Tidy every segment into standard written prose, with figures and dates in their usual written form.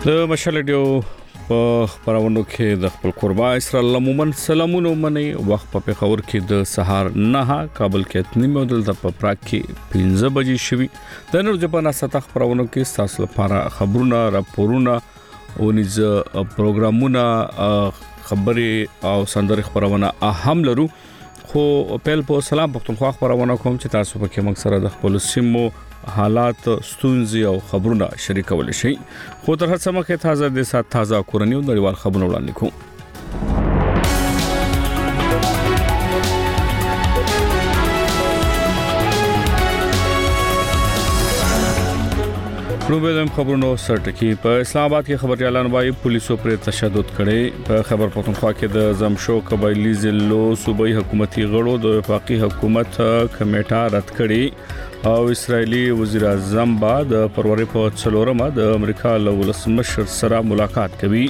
د مشال ډیو په خبرونو کې د خپل قربا اسرائیل عموما سلامونه مني وخت په پیښور کې د سهار 9 کابل کې نیمه د پراګ کې 15 بجې شوي د نور جپان سطح خبرونو کې تاسو لپاره خبرونه راپورونه او نيز پروګرامونه خبري او سندري خبرونه اهم لرو خو په سلام پختونخوا خبرونه کوم چې تاسو په کې مقصد د خپل سیمو حالات ستونزې او خبرونه شریکول شي خو تر هڅه مخه تازه د سات تازه کورنیو نړیوال خبرونه وړاندې کوم روبلم خبرونو سرټکی په اسلام آباد کې خبريالان وايي پولیسو پر تشدد کړي په خبر پختونخوا کې د زمشو قبایلی ضلعو صوبایي حکومتي غړو د وفاقي حکومت کمیټه رد کړي او اسرایلی وزیر اعظم بعد فروری په 4 د امریکا له ولسمشر سره ملاقات کوي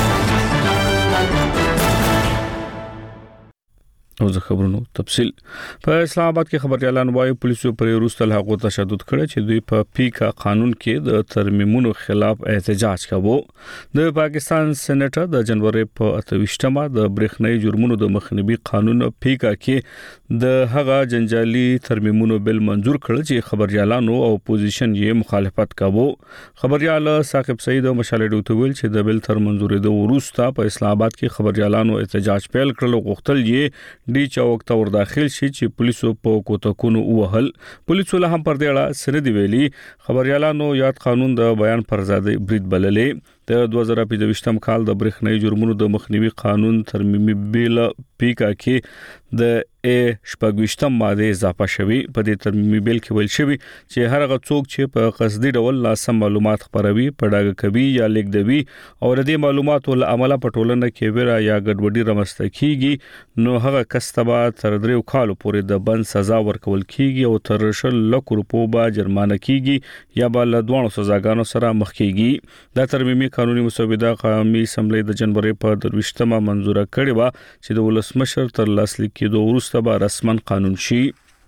او زه خبرونو تفصیل په اسلام آباد کې خبريالان وايي پولیسو پر روسل حقوق تشدد کړي چې دوی په پیکا قانون کې د ترمیمونو خلاف احتجاج کاوه د پاکستان سېنیټ د جنوري په 28مه د برېښنايي جرمونو د مخنیوي قانون پیکا کې د هغه جنجالي ترمیمونو بل منزور کړ چې خبريالانو او اپوزیشن یې مخالفت کاوه خبريال ثاقب سعید او مشال ډوټ ویل چې د بل تر منزورې د وروسته په اسلام آباد کې خبريالانو احتجاج پیل کړل غوښتل یې ډی چوک ته ور داخل شي چې پولیسو په کوتکونو وهل پولیسو له هم پر دی اړه سره دی ویلي خبريالانو یاد قانون د بیان پر ازادي برید بللې د 2025م کال د برېښنايي جرمونو د مخنیوي قانون ترمیمي بیل پیکا کې د شپږويشتم ماده اضافه شوی په دې ترمیمي بیل کې ویل شوی چې هر هغه څوک چې په قصدي ډول لاسم معلومات خبروي پډاګه کوي یا لیکدوي او د دې معلوماتو له عمله په ټولنه کې ویرا یا ګډوډي رامنځته کیږي نو هغه کسبه تر 3 کال پورې د بند سزا ورکول کیږي او تر 1 لک روپو به جرمانه کیږي یا بل دوه سزاګانو سره مخ کیږي د ترمیمي قانوني مسوده قومي اسمبلی د جنوري په 23مه منزوره کړې و چې د ولسمشر تر لاسلیک کېدو وروسته به رسمن قانون شي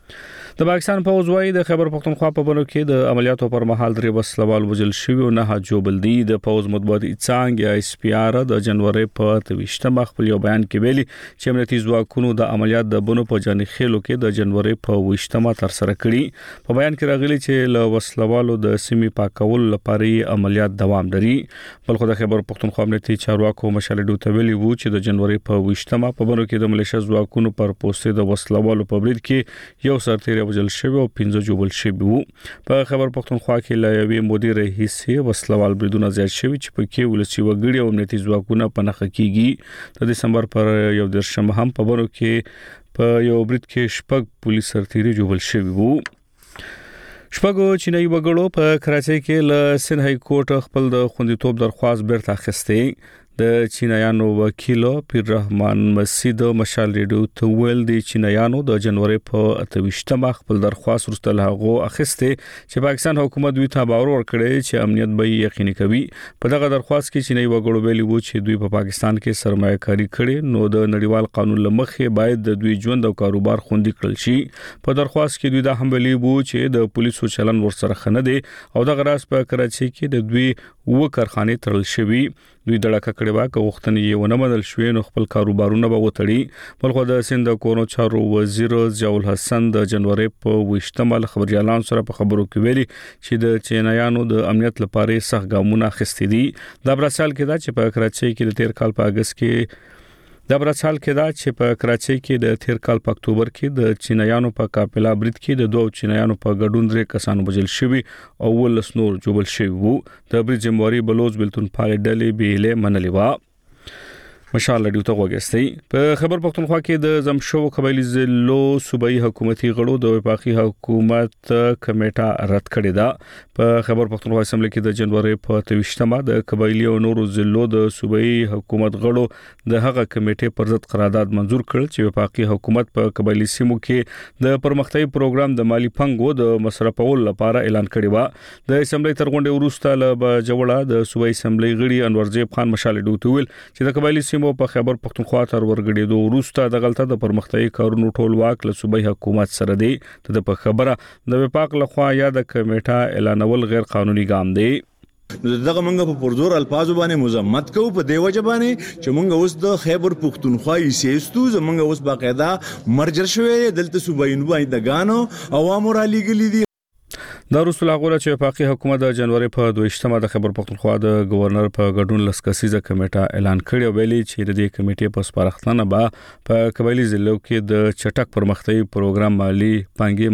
د پاکستان فوج وايي د خیبر پختونخوا په بنو کې د عملیاتو پر مهال درې وسلوال وجل شوی او نه جوبلدي د فوج مطبوعاتي څنګه یا اس پی آر د جنوري په 23مه خپل یو بیان کې ویلي چې امنیتي ځواکونو د عملیات د بنو په جاني خېلو کې د جنوري په 28مه تر سره کړي په بیان کې راغلي چې له وسلوالو د سیمې پاکول لپاره عملیات دوام لري بل خو د خیبر پختونخوا امنیتي چارواکو مشال ډوټ ویلي وو چې د جنوري په 28مه په بنو کې د ملیشیا ځواکونو پر پوسټ د وسلوالو په برید کې یو سرتیر وجل شوی او 15 جوبل شوی وو په خبر پختونخوا کې لا یوې مدیر حصے وسلوال بریدونه زیات شوی چې په کې ولسی وګړي او امنیتي ځواکونه په نخ کېږي د دسمبر پر یو درشم هم په ورو کې په یو برید کې شپږ پولیس سرتیري جوبل شوی وو شپږو چینایي وګړو په کراچۍ کې له سن های کورټ خپل د خوندیتوب درخواست بیرته اخیستې د چینایانو وکیل پیر رحمان مسعود مشال ریډیو ته ویل د چینایانو د جنوري په 28مه خپل درخواست ورسته له اخیسته چې پاکستان حکومت دوی ته باور ورکړي چې امنیت به یقیني کوي په دغه درخواست کې چینایي وګړو ویلي وو چې دوی په پاکستان کې سرمایه کاری کړي نو د نړیوال قانون لمخې باید د دوی ژوند او کاروبار خوندي کړل شي په درخواست کې دوی دا هم ویلي وو چې د پولیسو چلن ورسره خنه دي او د غراس په کراچۍ کې د دوی کارخانه ترل شوی دوی دړه کړي واکه وختنی یو نه بدل شوی نو خپل کاروبارونه به وتړي بلخو د سند کورونو چارو وزیر ضیاء الحسن د جنوري په 28مه خبريالان سره په خبرو کې ویلي چې د چینایانو د امنیت لپاره سخت ګامونه اخیستي دي د برسال کې دا چې په کراچۍ کې د 13 کال په اگست کې د برسال کې دا چې په کراچۍ کې د 13 کال په اکتوبر کې د چینایانو په کاپلا برید کې د دوه چینایانو په ګډون درې کسان وژل شوي او ولس نور جوړل شوی وو د برید جمهوریت بلوچ بلتون پالې ډلې بیله منلې و مشال ډیو ته وګستې په خبر پختونخوا کې د زمشو قبایلی ضلعو صوبایي حکومتي غړو د وفاقي حکومت کمیټه رد کړې ده په خبر پختونخوا اسمبلی کې د جنوري په 23مه د قبایلی او نورو ضلعو د صوبایي حکومت غړو د هغه کمیټې پر ضد قرارداد منزور کړ چې وفاقي حکومت په قبایلی سیمو کې د پرمختیايي پروګرام د مالی پنګو د مصرفولو لپاره اعلان کړی و د اسمبلی تر غونډې وروسته له جوړه د صوبایي اسمبلی غړي انورزیب خان مشال ډوټ ویل چې د قبایلی سیمو په خبر پختونخوا تر ورګړېدو وروسته د غلطه د پرمختیايي کارونو ټول واک له صوبایي حکومت سره دی ته په خبره د وفاق لخوا یا د کمیټه اعلانول غیر قانوني ګام دی نو دغه منګه په پرزور الفاظ باندې مذمت کوو په دی وجه باندې چې منګه اوس د خیبر پختونخوا سیستو زمونږ اوس باقاعده مرجر شوی دلته صوباینو باندې دغانو عوامو را لېږلي دي. دا رسول هغه چې وفاقي حکومت د جنوري په 22مه د خیبر پختونخوا د گورنر په ګډون لسکسیزه کمیټه اعلان کړی او ویلي چې د دې کمیټې په سپارښتنه به په قبایلی ضلعو کې د چټک پرمختګي پروګرام مالی پانګې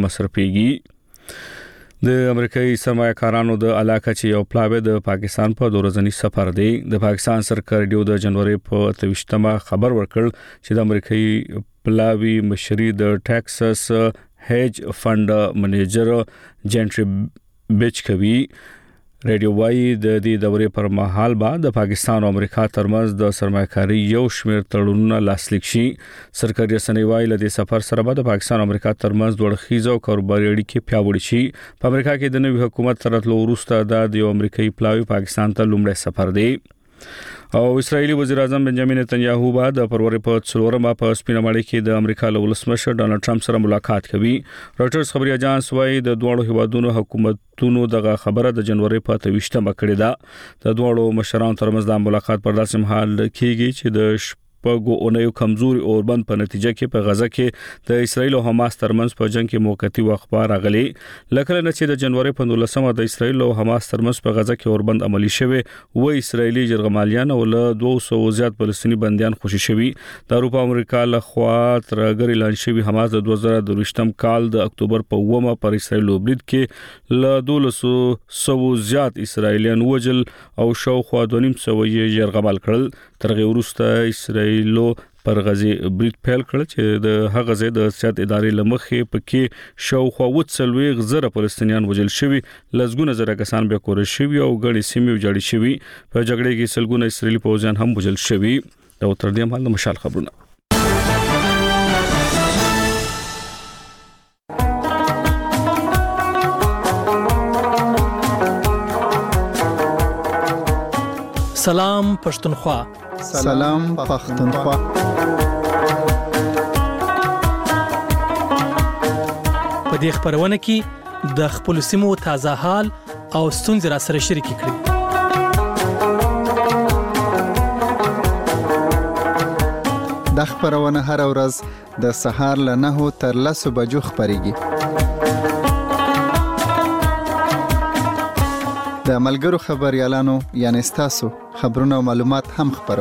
مصرفيږي. د امریکایي سرمایه‌کارانو د علاقه چې یو پلاوی د پاکستان په دورځنی سفر دی. د پاکستان سرکار ریډیو د جنوري په 23مه خبر ورکړ چې د امریکایي پلاوی مشري د ټیکساس هیج فند منیجر جنټری بیچ کوي. ریډیو وايي د دې دورې پر مهال بعد د پاکستان او امریکا ترمنځ د سرمایه‌کاري یو شمېر تړونونه لاسلیک شي. سرکاري رسنۍ وايي له دې سفر سره به د پاکستان او امریکا ترمنځ دوړخیزه او کاروباري اړیکې پیاوړې شي. په امریکا کې د نوي حکومت تراتلو وروسته د یو امریکایي پلاوی پاکستان ته لومړی سفر دی. او اسرایلی وزیر اعظم بنجامین نتنیاهو به د فروری په 4مه په سپینمړی کې د امریکا له ولسمشر ډانلډ ټرمپ سره ملاقات کوي. رويټرز خبري اژانس وايي د دوه هیوادونو حکومتونو دغه خبره د جنوري په 23مه کړې ده. د دوه مشرانو ترمنځ د ملاقات پر داسې مهال کېږي چې د په اونیو کمزوري اوربند په نتیجه کې په غزه کې د اسرایل او حماس ترمنځ په جنگ کې موقتی وقفه راغلي. لکه نه چې د جنوري په 19مه د اسرایل او حماس ترمنځ په غزه کې اوربند عملی شوه و اسرایلی جرګمالیان او له 200 زیات فلسطینی بنديان خوشي شوي. د اروپا امریکا له خوا ترګر اعلان شوی حماس د 2023م کال د اکتوبر په 9مه پر اسرایل برید کې له 200 زیات اسرایلیان وجل او شاوخوا 2.5 یې کړل. ترغه ورسته اسرایلو پر غزي برید پیل کړ چې د هغه ځای د سیاست ادارې لمخې پکې شاوخوا 40 زره فلسطینیان وجل شوي. لزګونه زره کسان به کور شوي او غړي سیمې وجاړي شوي. په جګړه کې سلګونه اسرایلی پوځیان هم وجل شوي. دا تر دې مهال د مشال خبرونه. سلام پښتونخوا. سلام پښتونخوا. په دې خبرونه کې د خپل سیمو تازه حال او ستونزې را سره شریک کړئ. د خبرونه هر ورځ د سهار له 9 تر 10 بجو خبريږي. د ملګرو خبريالانو یعنی تاسو خبرونه او معلومات هم خبرو.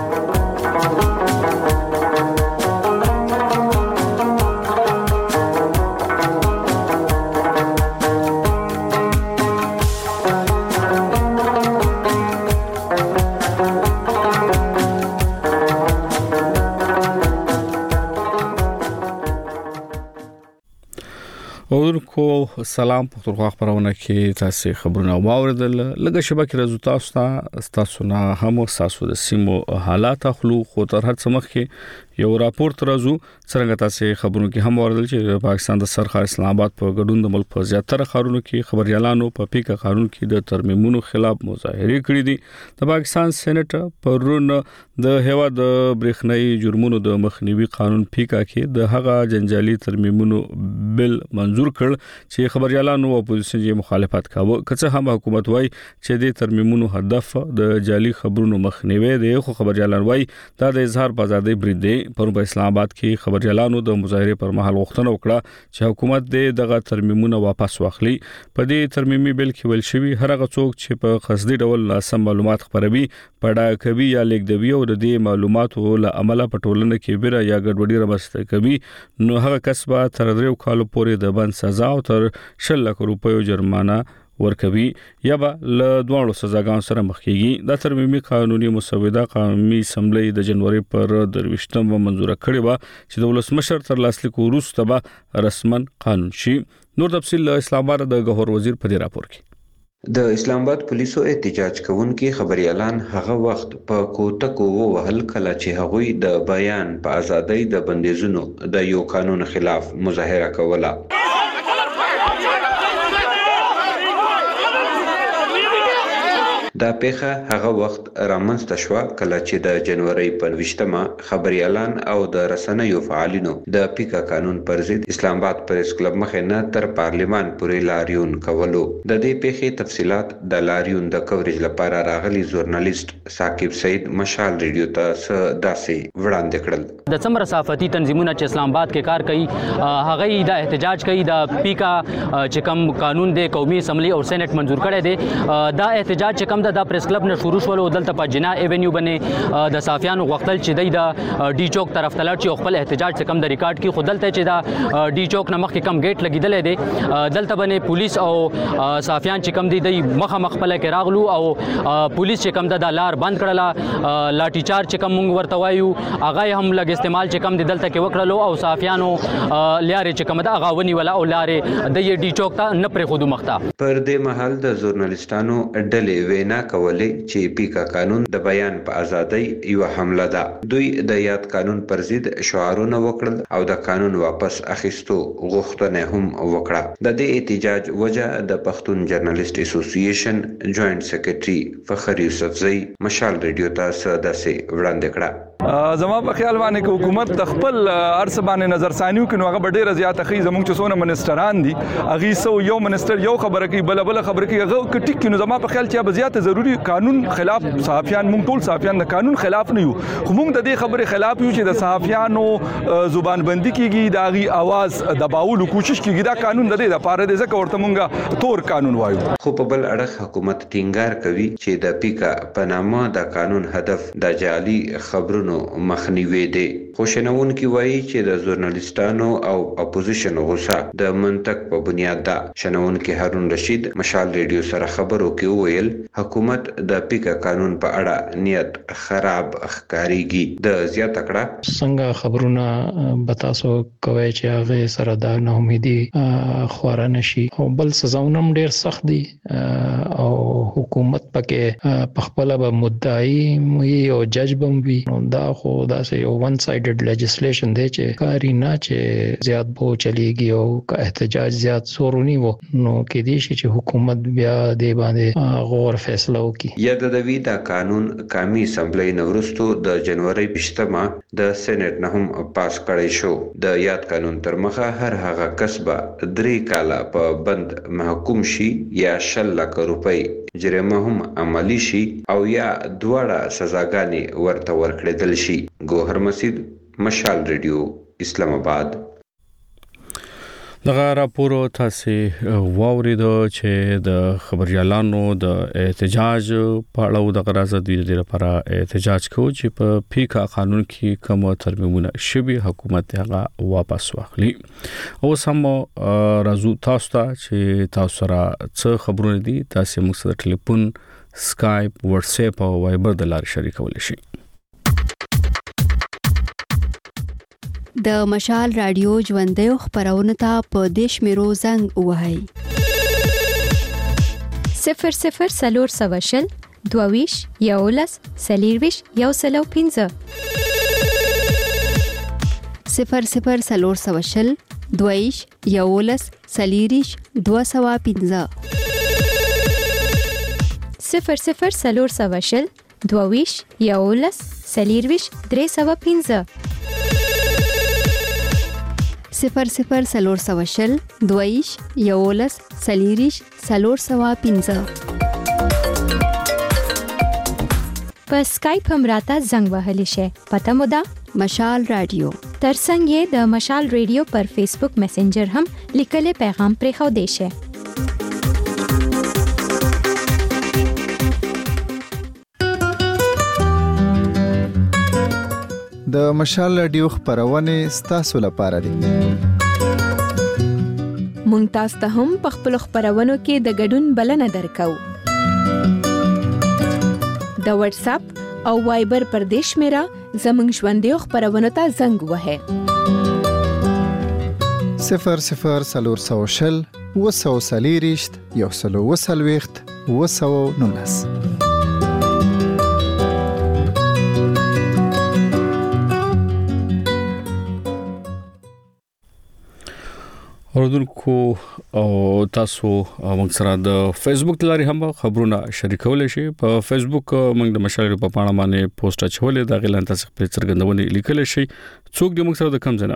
کو سلام پښتونخوا خبرونه کې تاسو خبرونه واوریدل. لږه شبکه رازو تاسو نه هم تاسو د سیمو حالات خلو خو تر هر څه مخکې یو راپورټ راځو څنګه تاسو خبرونه کې هم واوریدل چې پاکستان د سرخار اسلام آباد په ګډون د ملک په زیاتره ښارونو کې خبريالانو په پیکا قانون کې د ترمیمونو خلاف مظاهره کړې دي. د پاکستان سېنات پرون د هوا د برېښنايي جرمونو د مخنیوي قانون پیکا کې د هغه جنجالي ترمیمونو بل منزور کړ چې خبريالانو او اپوزیشن یې مخالفت کاوه. که هم حکومت وای چې د ترمیمونو هدف د جعلي خبرونو مخنیوي دی خو خبريالان وای دا د اظهار په آزادۍ برید دی. په اسلام آباد کې خبريالانو د مظاهره پر مهال غوښتنه وکړه چې حکومت دغه ترمیمونه واپس واخلي. په دې ترمیمي بل کې ویل شوی هر هغه څوک چې په قصدي ډول ناسم معلومات خپروي پړه کوي یا لیکدوي او د دې معلوماتو له عمله په ټولنه کې بیره یا ګډوډي رامنځته کوي نو هغه کس به تر 3 کال پورې د بند سزا او تر 10 لک روپیو جرمانه ورکوي یا به له دوه سزاګانو سره مخ کیږي. دا ترمیمي قانوني مسوده قومي اسمبلی د جنوري پر 23مه منزور کړې و چې د ولسمشر تر لاسلیک وروسته به رسمن قانون شي. نور تفصیل اسلام آباد د گوهر وزیر په دې راپور کې. د اسلام آباد پولیسو احتجاج کوونکي خبريالان هغه وخت په کوټکو وهل کله چې هغوی د بیان په ازادۍ د بندیزونو د یو قانون خلاف مظاهره کوله. دا پیښه هغه وخت رامنځته شوه کله چې د جنوري په 20مه خبريالان او د رسنیو فعالینو د پیکا قانون پر ضد اسلام آباد پریس کلب مخې نه تر پارلیمان پورې لاریون کولو. د دې پیښې تفصيلات د لاریون د کوریج لپاره راغلي ژورنالیست ثاقب سعید مشال ریډیو ته داسې وړاندې کړل. د څومره صحافتي تنظیمونه چې اسلام آباد کې کار کوي هغه د احتجاج کوي د پیکا چې کوم قانون د قومي اسمبلی او سېنات منزور کړی دی دا احتجاج چې کوم د پریس کلب نه شروع شول دلته په جنا ایونیو باندې د صحافیانو غوښتل چې د ډي چوک طرف ته لاړ شي خپل احتجاج چې کوم د ریکارډ کې خودلته چې دا ډي چوک نه مخکې کوم گیټ لګیدل دی دلته باندې پولیس او صحافیان چې کوم دي د مخامخ خپل کې راغلو او پولیس چې کوم د لار بند کړله لاټي چارج چې کوم موږ ورته وایو هغه هم لګ استعمال چې کوم دلته کې وکړلو او صحافیانو لارې چې کوم د غاونی ولا او لارې د ډي چوک ته نه پرې خودو مخته. پر دې مهال د ژورنالیستانو ډلې وینا کولې چې پیکا قانون د بیان په ازادۍ یو حمله ده. دوی د یاد قانون پر ضد شعارونه وکړل او د قانون واپس اخیستو غوښتنه هم وکړه. د دې احتجاج وجه د پښتون جرنالست اسوسییشن جوائنٹ سیکریټري فخر یوسفزئی مشال ریډیو ته داسې وړاندې کړه. زما په خیال باندې چې حکومت د خپل ارس باندې نظر ثانیو کې نو هغه ډیره زیاته خي زموږ چې څونه منسټران دي اغه سو یو منسټر یو خبره کوي بل خبره کوي هغه کټیک کې نو زما په خیال چې به زیاته ضروری قانون خلاف صحافیان مونږ ټول صحافیان د قانون خلاف نه یو خو مونږ د دې خبره خلاف یو چې د صحافیانو زبان بندي کیږي د هغه आवाज دباولو کوشش کیږي دا قانون د دې لپاره د ځکه ورته مونږه تور قانون وایو. خو په بل اړه حکومت ټینګار کوي چې د پیکا په نامه د قانون هدف د جعلي خبرونو مخنیوي دی. خوشنونکي وایي چې د ژورنالیستانو او اپوزیشن غوسه د منطق په بنیاد ده. شنونکي هارون رشید مشال ریډیو سره خبرو کې وویل حکومت د پیکا قانون په اړه نیت خراب ښکاریږي. د زیاته کړه څنګه خبرونه بتاسو کوي چې هغه سره د ناامیدي خورا نشي او بل سزاونه ډیر سخت دي او حکومت پکې په خپل به مدعي او جج بم وي دا خو دا یو ون سایډډ لیجسلیشن دی چې کاری نه چې زیات بو چلیږي او که احتجاج زیات زورونی وو نو کې دي چې حکومت بیا دې باندې غور فیصله وکړي. یاد د دا قانون قومي اسمبلی نورستو د جنوري 20مه د سېنات نه هم پاس کړی شو. د یاد قانون تر مخه هر هغه کسبه 3 کاله په بند محکوم شي یا 10 لک روپۍ جریمه هم عملی شي او یا دواړه سزاګانې ورته ورکړل شي. ګوهر مسید مشال ریډیو اسلام آباد. دغه راپور تاسو واوریدو چې د خبريالانو د احتجاج په اړه د غرض د دې لپاره احتجاج کوي چې په پیکا قانون کې کوم ترمیمونه شوی حکومت هغه واپس واخلي. او سم راځو تاسو ته چې تاسو را څه خبرونه دي تاسو موږ سره ټلیفون سکایپ واتس اپ او وایبر د لارې شریکول شي. د مشال رادیو ژوندۍ خبرونه ته په دیش میرو زنګ وهاي 00 سلور سواشل دوویش یولس سلیرویش یوسلو 15 00 سلور سواشل دوویش یولس سلیریش 215 00 سلور سواشل دوویش یولس سلیرویش 315 00 سلور سواشل دویش یولس سلیریش 315 په سکایپ هم راته زنګ وهلی شي. پته مو ده مشال رادیو ترڅنګ یې د مشال ریډیو پر فیسبوک میسنجر هم لیکلي پیغام پرې خو دی شي. د مشال رادیو خبرونه ستاسو لپاره دي. مونږ تاسو ته هم په خپل خبرونو کې د ګډون بلنه درکو. د واتس اپ او وایبر پر دیش میرا زمنګ ژوندۍ خبرونه ته زنګ وهه 00 سلور سواشل وسو سلیریشت یوسلو وسلويخت وسو نونس. اوردونکو او تاسو موږ سره د فیسبوک لاري هم خبرونه شریکول شي. په فیسبوک موږ د مشال په اړه باندې پوسټ اچولې دا غلان تاسو په څرګندونه لیکل شي. څوک د موږ سره د کم ځنه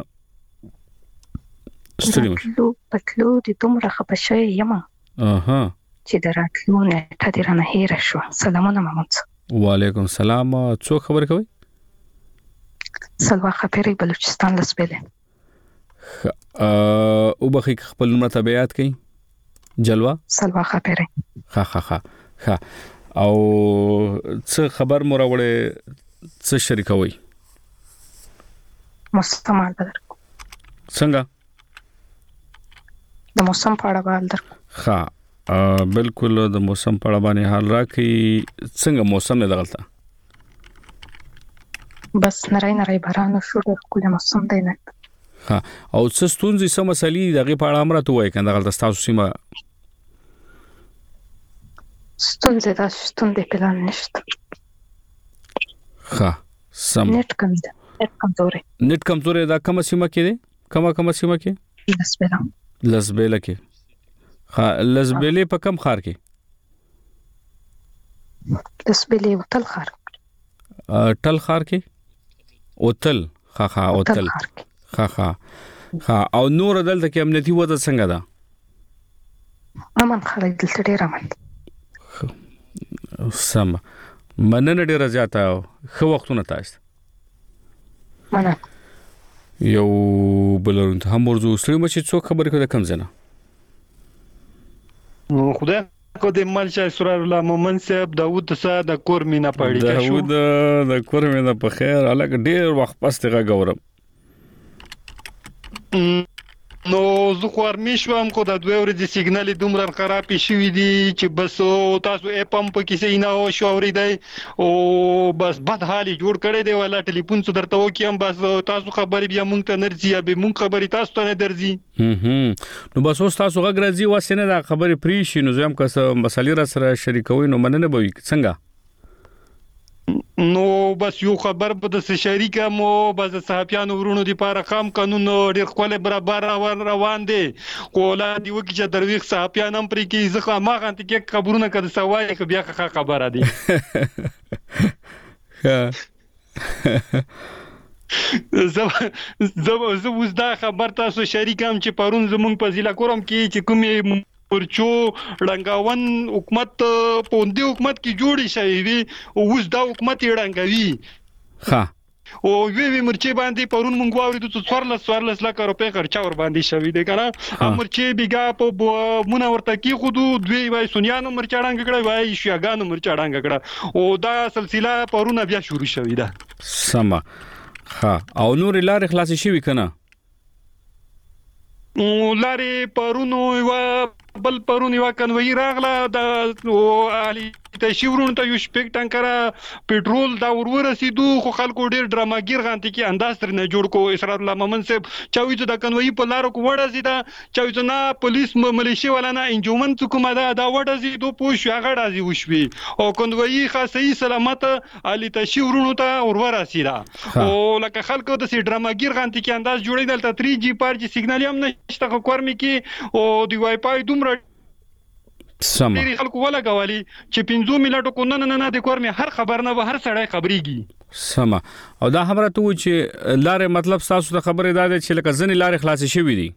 ستړي پتلو د دومره خپشه یما چې دراتلو نه ټدرانه هیر شو. سلامونه محمود. وعلیکم السلام. څوک خبر کوي؟ سلوا خپری بلوچستان لسبله. او بخي خپل نوم ته بیات کړي. جلوه سلوا خپری. ها او څه خبر مو راوړې څه شریکوي؟ مستمال بدر څنګه د موسم په اړه بدر. ها بالکل د موسم په اړه باندې حال راکې. څنګه موسم نه دغلطه؟ بس نری باران شو ډېر کله موسم دی نه. ها او څه ستونزې سم مسلې دغه په اړه امر ته وای کنه غلطه تاسو سیمه ستونزې پلان نشته. ها سم نت کمزوري دا کومه سیمه کې دي؟ کومه سیمه کې؟ لسبیله کې. ها لسبیله په کوم خار کې؟ لسبیله وتل خار. ټل خار کې؟ وتل. ها وتل. ها او نور دلته کې امنیتي وضع څنګه ده؟ امن خلک دلته ډیر امن. سم مننه ډیره زیاته خو وختونه تاسو. مننه. یو بلورون ته هم ورزو سړي مچ څوک خبرې کوي کم زنه؟ خدای کو د ملشه سرار الله مومن صاحب داوود صاحب د کور مینا پړی شو. داوود د کور مینا په خیر الګ ډیر وخت پسته غوړم. نو زه خو ارمیشوم کو د 2 ورځې سیګنال دومره خراب شي دي چې بس تاسو اپم په کې سي نه او شوري دی او بس بد حالي جوړ کړي دی ولا ټلیفون څو درته وکیم بس تاسو خبرې بیا مونږ ته نرځي یا به مونږ خبرې تاسو ته نه درځي. نو بس اوس تاسو غږ راځي واسنه دا خبرې پری شي نو زم که مسالې را سره شریکوي نو مننه به څنګه؟ نو بس یو خبر به د شریکه مو بس صحافیانو ورونو دی لپاره خام قانون ډیر خپل برابر روان دي کولا دی وکی چې درویخ صحافیان هم پرې کې زخه ما غانت کې خبرونه کړي سوای بیا خبره دي. زه اوس دا خبر تاسو شریکم چې پرون زمونږ په ضلع کورم کې چې کومې ورچو رنگاون حکومت پوندي حکومت کی جوړی شوی وي او اوس دا حکومت رنگاوي. ها او وی مرچی باندې پرون مونږ واورید چې 14 لک روپے خرچا ور باندې شوی دی کنه. مرچی بیګا په مونږ ورته کی خودو دوی وای سنیانو مرچاړنګ کړه وای شیاګانو مرچاړنګ کړه او دا سلسله پرون بیا شروع شوی ده. سما ها او نور لارې خلاص شي کنه؟ لارې پرونو بل پرون یو کنوي راغله د علي تشورون ته یو شپږ ټانکره پېټرول دا ورسېدو خو خلکو ډېر ډراماګیر غانتي کې انداز تر نه جوړ کو. اسرار الله مومن صاحب چاوي د کنوي په لارو کو وړه زیدا چاوي نه پولیس ملیشي ولا نه انجمن حکومت دا وړه زیدو پوښ هغه راځي وشوي او کنوي خاصي سلامت علي تشورون ته ورسېدا او لکه خلکو د ډراماګیر غانتي کې انداز جوړې دلته 3G 4G سیګنال هم نشته کورمي کې او دی وای فای دومره سم خلکو ولا غوالي چې 15 منټو کو نه د کور مې هر خبر نه هر سړی خبريږي. سم او دا خبره ته و چې لارې مطلب تاسو ته خبره ده چې لکه ځنې لارې خلاص شي وي دي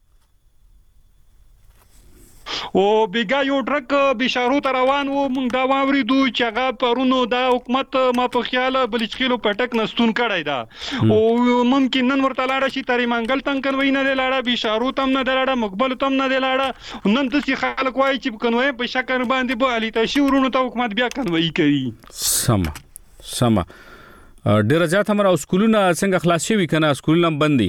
او بیګا یو ټرک بشارو ته روان و مونږ دا واوریدو چې هغه پرونو دا حکومت ما په خیال بلچخیلو پټک نستون کړای دا او ممکن نن ورته لاړه شي تری منګل تنګ کنوي نه لاړه بشارو تم نه لاړه مقبل تم نه لاړه نن د خلک وای چې کنوي په شکر باندې په علي تشورونو ته حکومت بیا کنوي کوي. سم ډیر ځات همرا سکولونه څنګه خلاص شي کنه؟ سکولونه بندي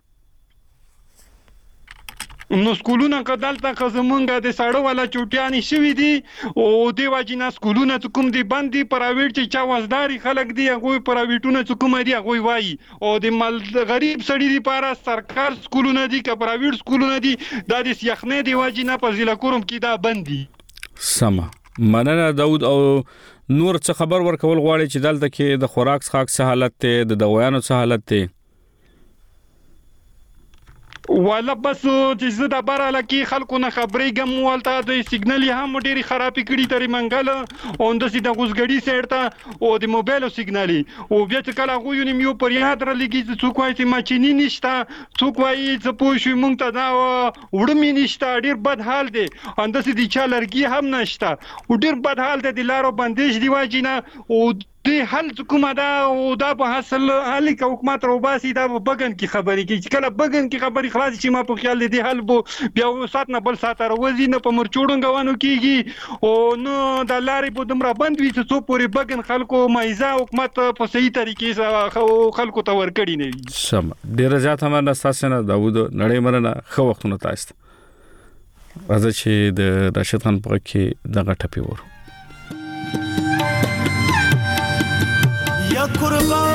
نو سکولونه کدالته خزمونګه د ساړو والا چوټیانی شوی دي او دی واجینا سکولونه کوم دی باندې پرایویټ چې چا وزداري خلک دی هغه پرایویټونه کوم دی هغه وایي او د مال غریب سړي دی لپاره سرکار سکولونه دي که پرایویټ سکولونه دي دا د سیخنه دی واجینا په ضلع کوم کې دا بندي. سم مننه داود او نور څه خبر ورکول غواړي چې دلته کې د خوراک څخه حالت ته د دوايانو څخه حالت ته والا بس چې زه د براله کې خلکو نه خبرې ګم ولته د سیګنال هم ډېری خرابې کړي ترې منګل او د سیده غوسګړی سیر ته او د موبایل سیګنالي او بیا چې کله غو یو نیمو پر یاد را لګي څوک وایي چې ماشيني نشته څوک وایي چې پوه شو مونږ ته دا وړمې نشته ډېر بد حال دی اند سې د چا لرګي هم نشته او ډېر بد حال دی د لارو بندیش دی واجینه او د حل کومه دا او دا په حاصل علي حکومت روباسي دا بغن کی خبرې کی چې کله بغن کی خبرې خلاص شي ما په خیال دي حل بو بیا سات نه بل سات راوځي نه په مرچوډنګوانو کیږي او نو د لارې په دمره بند وي چې څو پوری بغن خلکو مایزه حکومت په صحیح طریقې خلکو ته ورکړي نه وي سم ډیر زیات هم نه تاسو نه داوود نړۍ مرنه خو وختونه تاسو راځي چې د راشد خان په کې دغه ټپي ور یا قربان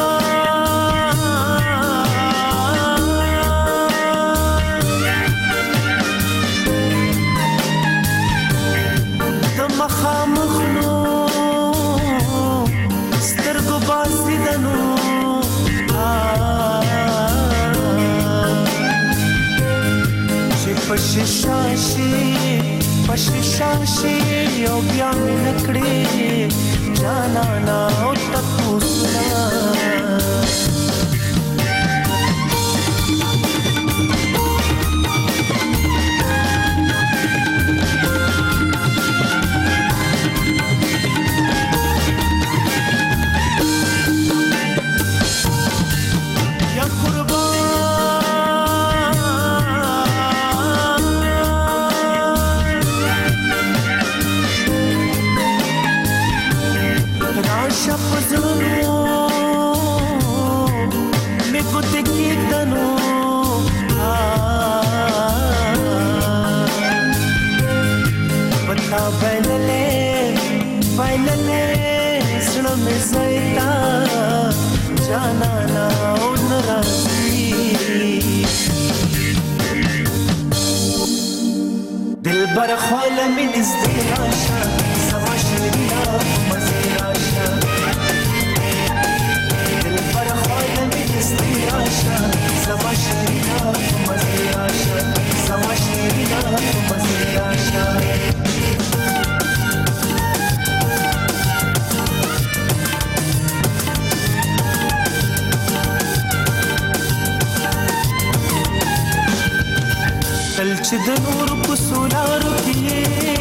د مخامخ نو سترګو باسي دنو چې پششاشي او بیا مې نکړې جانا نا او تپوسنا برخوال من ازدراشا سما شرينا مزيراشا دل برخوال من ازدراشا سما شرينا مزيراشا سما شرينا مزيراشا چې د نور په سولارو کې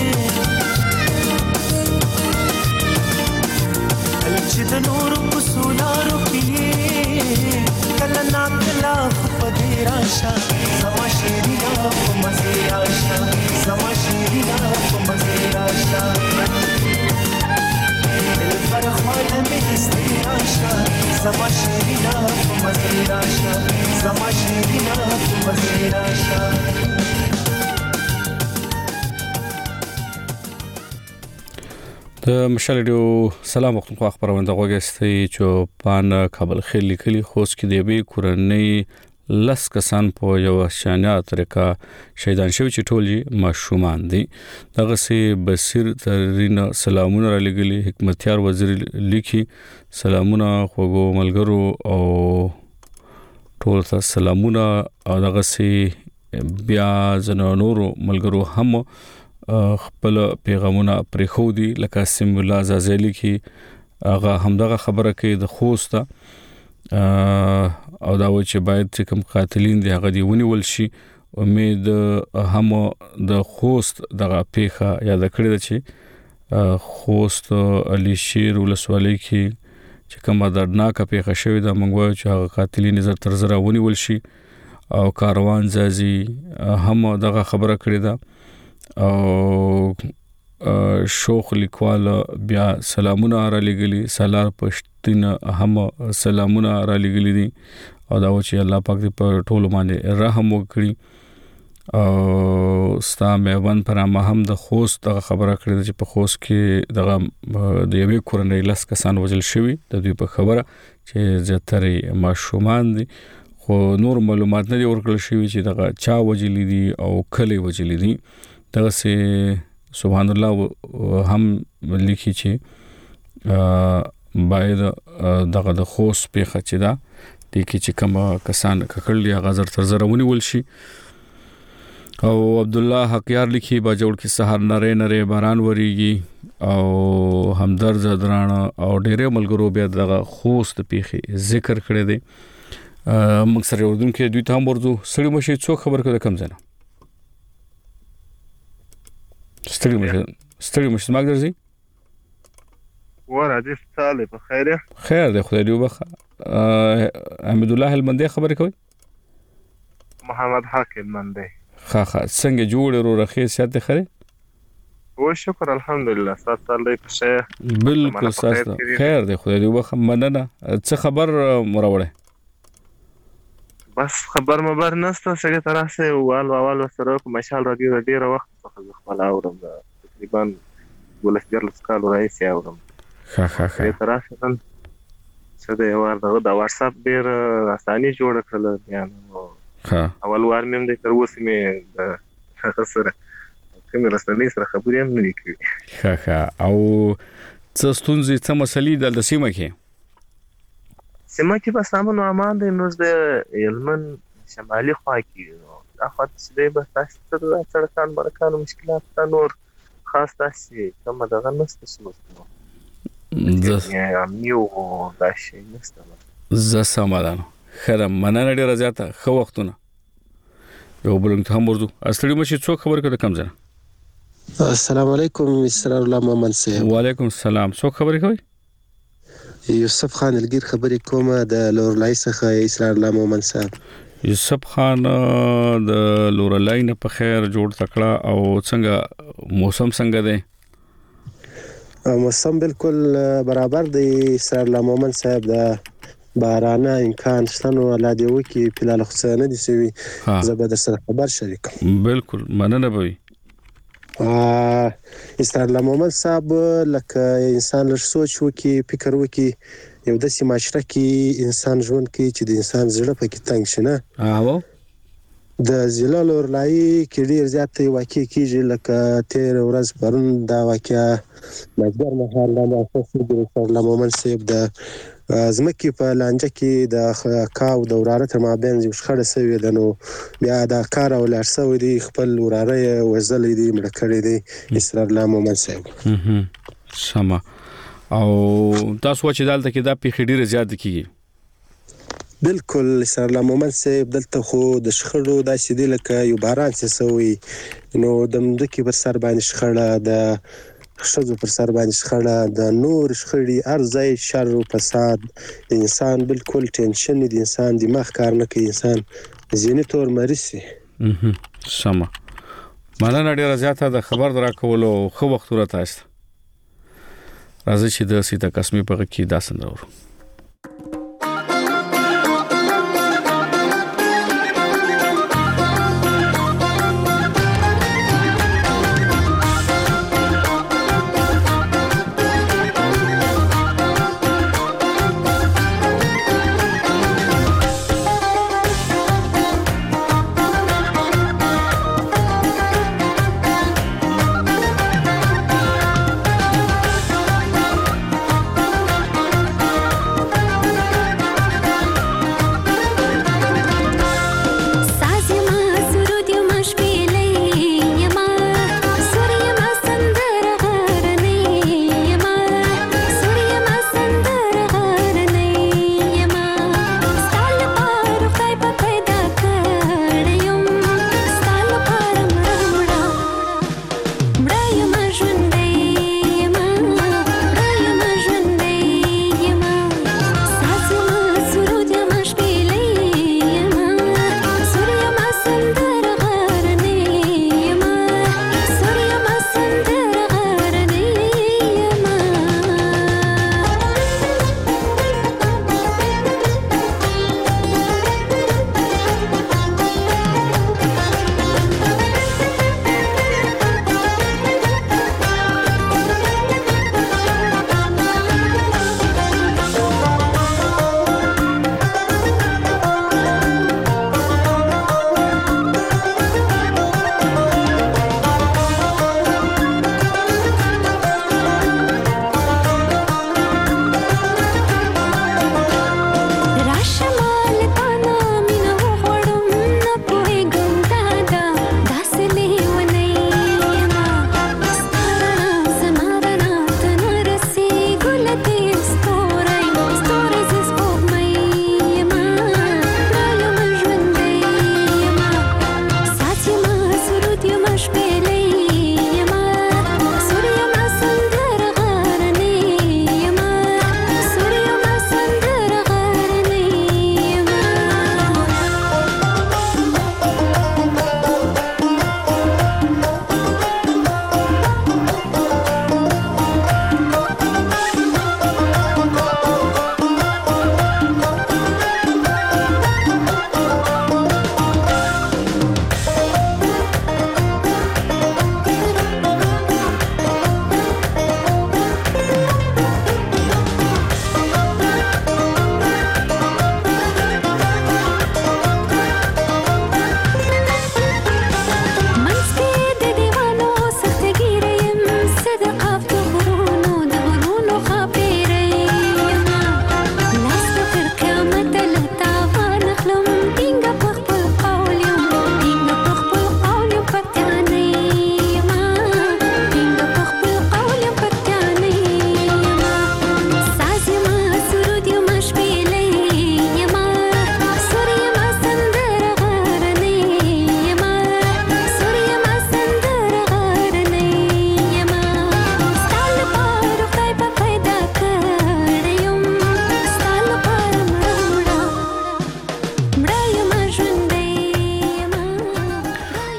چې د نور په سولارو کې کله نا کله په دې راشه زما شیرینا په مزه راشه زما شیرینا په مزه راشه دل پر خواله مې استراشه زما شیرینا په مزه راشه زما شیرینا په مزه راشه د مشال ډیو سلام وخت خو خبرونه غوښتي چې پان کابل خېل لیکلي خوش کې دی به کورنۍ لس کسان په یو شانه طریقه شهیدان شوی چې ټول ماشومان دي دغه سي بصیر ترین سلامونه را لګلي حکمتیار وزیر لیکي سلامونه خوګو ملګرو او ټول ته سلامونه او دغه سي بیا زنانورو ملګرو هم خپل پیغامونه پرې خو دي لکه سیم الله زازلی کې هغه همدغه خبره کوي د خوست او دا و چې باید چې کوم قاتلین دي هغه دی ونیول شي امید هم د خوست دغه پیخه یاد کړی دی چې خوست علي شیر ولسوالۍ کې چې کومه دردناکه پیخه شوې ده موږ وایو چې هغه قاتلین زر تر زر ونیول شي او کاروان زازي هم دغه خبره کړی ده او شوخ لیکوال بیا سلامونه را لګلی سالار پښتين هم سلامونه را لګلی دي او دا و چې الله پاک دې په ټولو باندې رحم وکړي او ستا میوان پر ما هم د خوست دغه خبره کړې چې په خوست کې دغه د یوې کورنۍ لس کسان وژل شوی د دوی په خبره چې زیاتره ماشومان دي خو نور معلومات نه ورکړل شوی چې دغه چا وژل دي او کله وژل دي دغه سي سبحان الله هم لیکي چې باید دغه د خوست په خچدا د کې چې کوم کسان ککړلی غزر تر زرونی ول شي. او عبد الله حقیار لیکي با جوړ کې سحر نره باران وریږي او همدرد درانه او ډېرې ملګرو بیا دغه خوست پیخي ذکر کړی دی. موږ سره اردن کې دوی ته هم ورځو سړی مشي څو خبر کړه کم ځنه ستړي مشه ماګ درځي ورا دې ستاله په خیره خیر دی خدای دې وبخ. احمد الله هلمندي خبرې کوي محمد حاکم منده ها څنګه جوړ ورو رخي سیاست خره و شکر الحمدلله سات سال په شه بالکل ساست خیر دی خدای دې وبخ. مننه څه خبر مروړه بس خبر نسته څنګه تراسه وال سره په مشال رادیو ډیر وخت څخه خپل اورم تقریبا ولستر کال راځي اورم ها تراسه نن څه دی ورته دا واتس اپ ډیر اساني جوړ کړل یعنی اول وار مې د تر اوسه مې سره کوم رسنۍ سره خبرې هم نه کوي. او څه ستونزې څه مسلې د سیمه کې بس امن او امان دی. نو د یلمن شمالي خوا کې اخوات سړي بس تاسو ته سړکان مرکان مشکلات نور خاص تاسو کوم دغه نسته سمسته یا میو دا شي نسته ز سمادان خرم مننه ډیره زیاته خو وختونه یو بلنګ ته هم ورځو اصلي مشي څو خبر کړه کم ځنه. السلام علیکم اسرار الله مومن صاحب. وعلیکم السلام څو خبرې کوي یوسف خان الګیر خبرې کومه د لورلای څخه اسرار الله مومن صاحب. یوسف خان د لورلای نه په خیر جوړ تکړه او څنګه موسم څنګه دی؟ موسم بالکل برابر دی اسرار الله مومن صاحب. د بارانه امکان شته نو الله دې وکي فلال خصانه دي سوي زبر سره خبر شریکم. بالکل مننه بوي. اسرار الله مومن صاحب لکه انسان لږ سوچ وکي فکر وکي یو داسې معاشره کې انسان ژوند کوي چې د انسان زړه پکې تنګ شي نه. د ضلع لورلای کې ډیر زیات واقع کیږي لکه تیر ورځ پرون دا واقعیا مجبر مهال د اساسي د اسرار الله مومن صاحب د زمکه په لانجه کې د کاو د وراره تر مابین یو شخړه سوي ده. نو بیا دا کار او لارسوي دي خپل وراره وزلې دي مړ کړی دي اسرار الله مومن صاحب. سما او تاسو چې دلته کې دا پیخ ډیره زیات کیږي بالکل اسرار الله مومن صاحب دلته خو د شخړو داسې دی لکه یو باران څه سوي نو د مدکې پر سر باندې شخړه د خشدو پر سر باندې شخړه د نور شخړې ارزای شر او فساد انسان بالکل ټینشن دي انسان دماغ کار نه کوي انسان ذهني تور مرسي. سما مننه ډیره زیاته د خبر درا کولو خو وخت ورته است راځي چې د سیده قسمي په کې داسند ورو.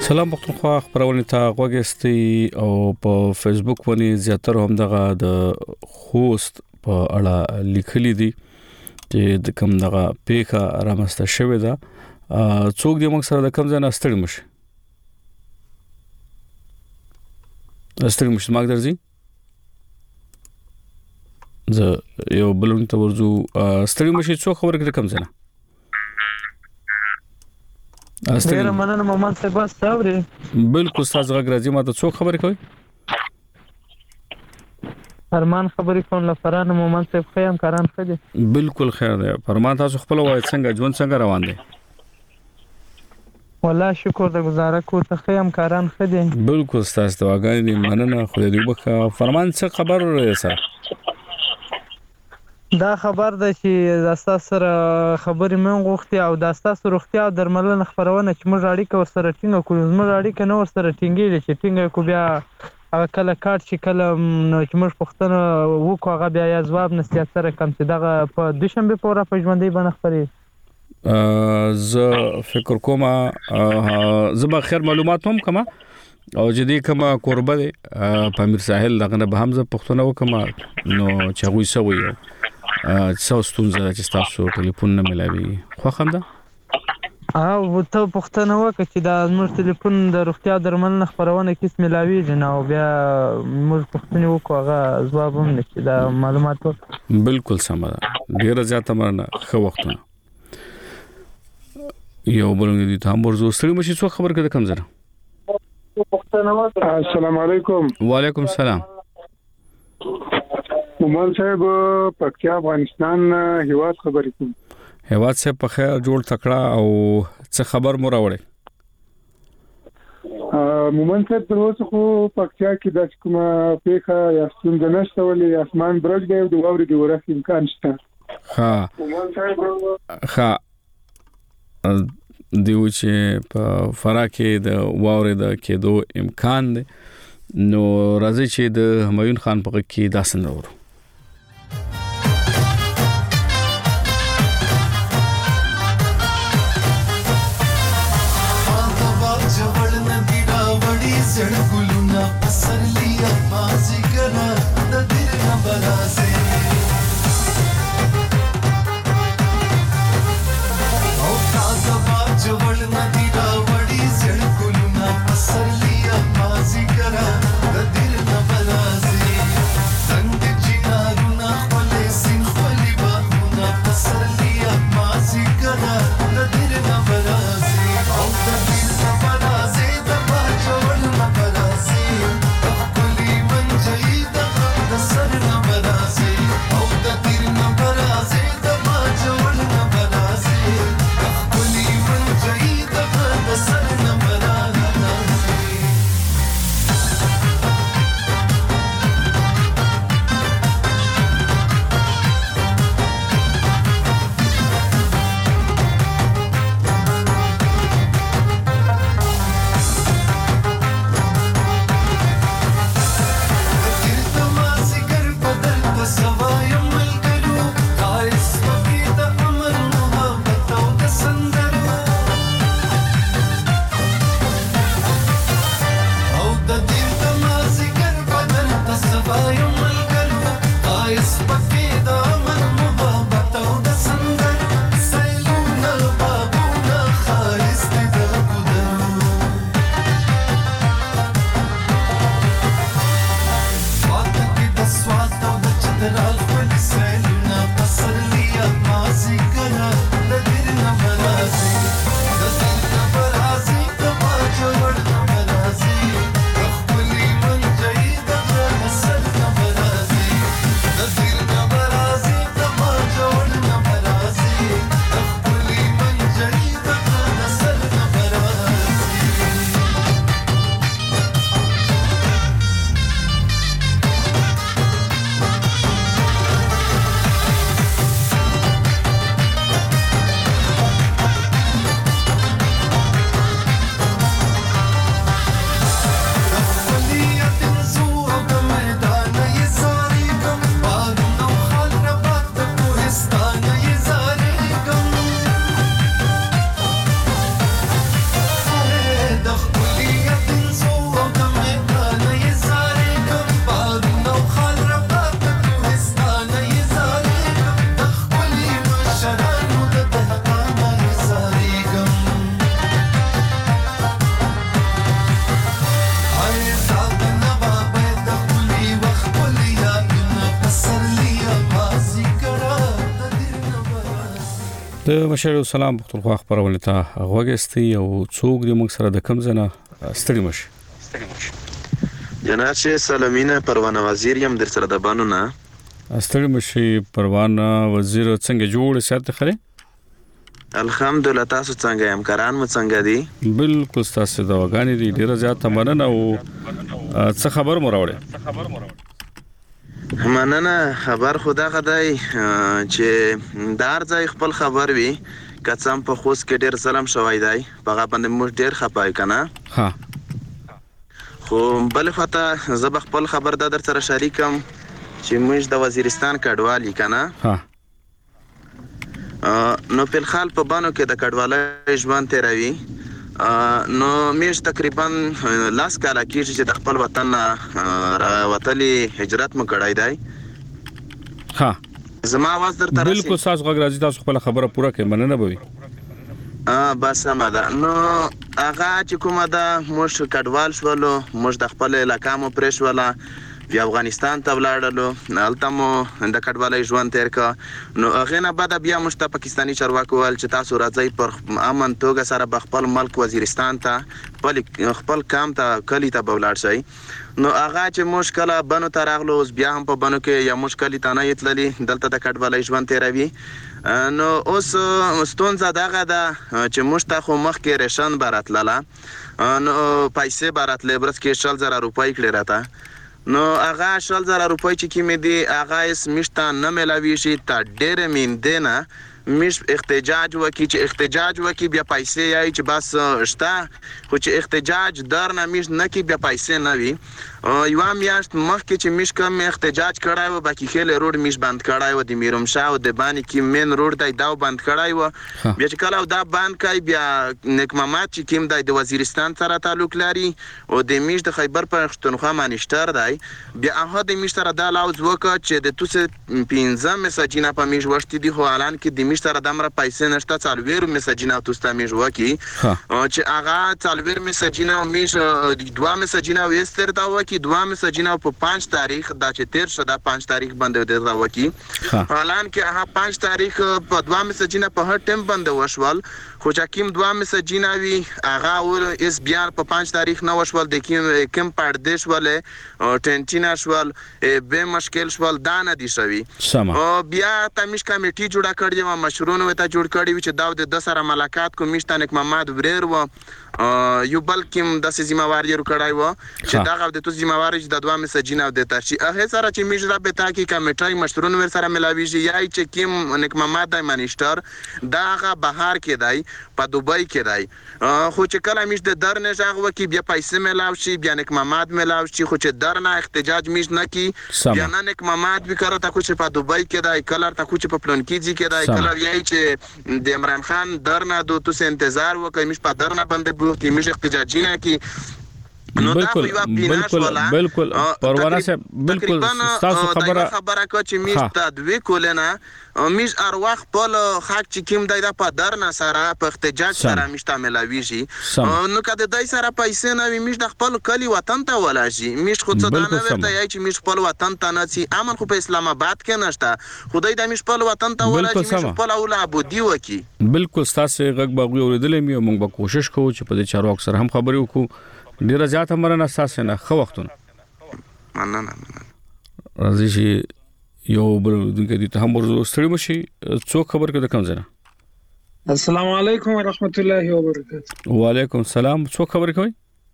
سلام پختونخوا خبرونه ته غوږستي او په فیسبوک باندې زیاتره هم دغه د خوست په اړه لیکلي دي چې د کوم دغه پیښه رامسته شوې ده څوک دې موږ سره د کوم ځای نه ستړي مشي ماګ درځي زه یو بلون ته ورځو ستړي مشي څو خبره کې کوم ځای نه ډیر مننه مومن صاحب تاسو بالکل تاسو غږ ما ته څو خبرې کوي فرمان خبرې کوم لفران مومن صاحب خیم کاران خدي بالکل خیر دی فرمان تاسو خپل وای څنګه ژوند څنګه روان دی والله شکر د گزاره کو ته خیم کاران خدي بالکل تاسو دواګانې مننه خو دې وبخه فرمان څه خبر سره دا خبر ده چې د تاسو سره خبرې مې غوښتي او د تاسو روغتیا او درملنه خبرونه چې موږ اړیکه ورسره ټینګ کوو موږ اړیکه نه ورسره ټینګېږي چې ټینګ کو بیا هغه کله کارت چې کله چې موږ پښتنه وکړو هغه بیا یا جواب نشي سره کم چې دغه په دوشنبه پورې په ژوندۍ باندې خبرې زه فکر کوم زه به خیر معلومات هم کوم او جدي کما قربه په امیر ساحل دغه نه به هم زه پښتنه وکم نو چې غوي سوي څو ستونزه چې تاسو ټلیفون نه ملایوي خو خنده او ته پښتنه وکړه چې دا موږ ټلیفون د روغتیا درملنه خبرونه کیس ملاوي نه او بیا موږ پښتنه وکړو هغه جواب هم نشي دا معلومات بالکل سم ده ډیره زیاته مرنه خو وختونه یو بلنګ دي ته مرزو سړي مشي څو خبر کړه کم زره السلام علیکم وعلیکم السلام مومن صاحب پکتیا افغانستان هیواد خبرې کوم هیواد صاحب په خیر جوړ تکړه او څه خبر مو راوړې مومن صاحب تر اوسه خو پکتیا کې د کومه پیښه یا څنګه نشته ولې اسمان برج دی او د واورې د ورځې امکان شته ها مومن صاحب دیو چې په فرا کې د واورې د کېدو امکان دی نو راځي چې د همایون خان په کې داسن راوړو د مشر سلام پختونخوا خبرونه ته غوږستي او څوک د موږ سره د کم زنه ستړي مشي جناب سلامینه پروانه وزیر یم در سره د بانو نه ستړي مشي پروانه وزیر څنګه جوړ ساتي خره الحمدلله تاسو څنګه یم کاران مو څنګه دي بالکل تاسو دا وګانی دي ډیره زیاته مننه او څه خبر مو راوړې مننه خبر خدا خدای چې دار ځای خپل خبر وي کڅم په خوست کې ډیر سلام شوای دی هغه باندې مو ډیر خپای کنه ها خو بل فته زب خپل خبر در سره شریکم چې موږ د وزیرستان کډوالی کنه ها نو په خال په بانو کې د کډوالۍ ژوند تیروي نو میش تقریبا لاس کاله کېږي چې د خپل وطن وطني هجرت مو کړای دی ها زما आवाज درته بالکل تاسو غږ راځي تاسو خپل خبره پوره کړئ مننه بوي بس ما ده نو هغه چې کومه ده موږ کډوال شولو موږ د خپل علاقې مو پرېښ ولا بیا افغانستان ته ولاړلو هلته مو د کډوالۍ ژوند تیر کا نو هغه نه بعد بیا موږ ته پاکستاني چارواکو ول چې تاسو راځي پر امن توګه سره بخپل ملک وزیرستان ته خپل کام ته کلی ته بولاړ شي نو هغه چې مشکله بنو تراغلو اوس بیا هم په بنو کې یا مشکله تانه یتللی دلته د کډوالۍ ژوند تیروي نو اوس ستونزه دغه ده چې موږ ته خو مخ کې ریشن براتلاله نو پیسې براتلې برس کې 10000 روپۍ کړی راته نو هغه 10000 روپۍ چې کیمې دي هغه اس مشته نه ملاوي شي تا ډېر مين دینه مش احتجاج وکي چې احتجاج وکي بیا پیسې یای چې بس شته خو چې احتجاج در نه مش نه کی بیا پیسې نه وي یو میاشت مخکې چې مش کوم احتجاج کړای و باقي خېل روډ مش بند کړای و د میروم شاه او د بانی کې مین روډ دای دا بند کړای و بیا چې کله دا بند کای بیا نیک محمد چې کیم دای د وزیرستان سره تعلق لري او د میش د خیبر پختونخوا مانشتر دای بیا هغه د میش سره د لاوز وکړه چې د توسه 15 مساجینا په میش وشتي دي خو اعلان کې د سره دمره پیسې نشته څالویر میساجینا توستا میژ وکی چې هغه څالویر میساجینا میژ دوه میساجینا وستر دا وکی دوه میساجینا په 5 تاریخ دا چې 13 دا 5 تاریخ باندې دا وکی اعلان کې هغه 5 تاریخ په دوه میساجینا په هر ټیم باندې وشول خو چې کیم دوه میساجینا وی هغه ور اس بیان په 5 تاریخ نو وشول د کیم پردیش ولې ټنټینا شول به مشکل شول دا نه دي شوی او بیا تمیش کمیټي جوړه کړی مشرونه وته جوړ کړی و چې دا د سره ملاقات کو میشته نیک محمد بریر و یو بلکې د ذمہواری ور کړای و چې دا د تو ذمہواری د دوه مسجینه د ترشي هغه سره چې میژ را به تا کې کمیټای مشرونه ور سره ملاویږي یای چې کیم نیک محمد د منیشتر داغه بهار کې دای په دوبۍ کې دای خو چې کله میژ د در نه ځاغ و کې بیا پیسې ملاو شي بیا نیک محمد ملاو شي خو چې در نه احتجاج میژ نه کی بیا نه نیک محمد وکړه تا کو چې په دوبۍ کې دای کلر تا کو چې په پلانکیږي کې دای کلر یای چې د عمران خان درنه دو تو انتظار وکړي مش په درنه باندې بوتي مش احتجاجی نه کی نو دا په یو بیناش ولا بالکل پروانه صاحب بالکل تاسو خبره کو چې میش تدوی کولنه میش ارواح په حق چې کیم دای دا په درنه سره په احتجاج سره مشته ملاویږي نو کده دای سره پیسې نه میش د خپل کلی وطن ته ولاشي میش خود څه نه ورته یای چې میش خپل وطن ته نه سي امن خو په اسلام آباد کې نشته خدای د میش خپل وطن ته ولاشي میش خپل اول ابودی وکي بالکل تاسو غږ باغوي اوریدلې مې موږ به کوشش کوو چې په دې چارواک سره هم خبرې وکړو ډیره زیاته مرنه اساس نه خو وختونه مننه راځي چې یو بل دغه دي ته هم ورزو ستړي مشي څو خبر کده کوم زنه السلام علیکم ورحمت الله وبرکاته وعلیکم السلام څو خبر کوي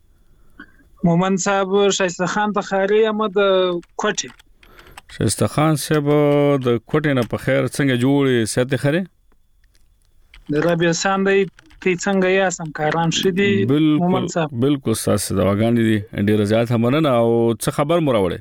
مومن صاحب شایسته خان تخاری احمد کوټي شایسته خان صاحب د کوټي نه په خیر څنګه جوړې ساته خره د ربيع ساندې کی څنګه یا سم کاران شدي مومن صاحب بالکل تاسو دا وګاندې دي ډیر زیات مننه او څه خبر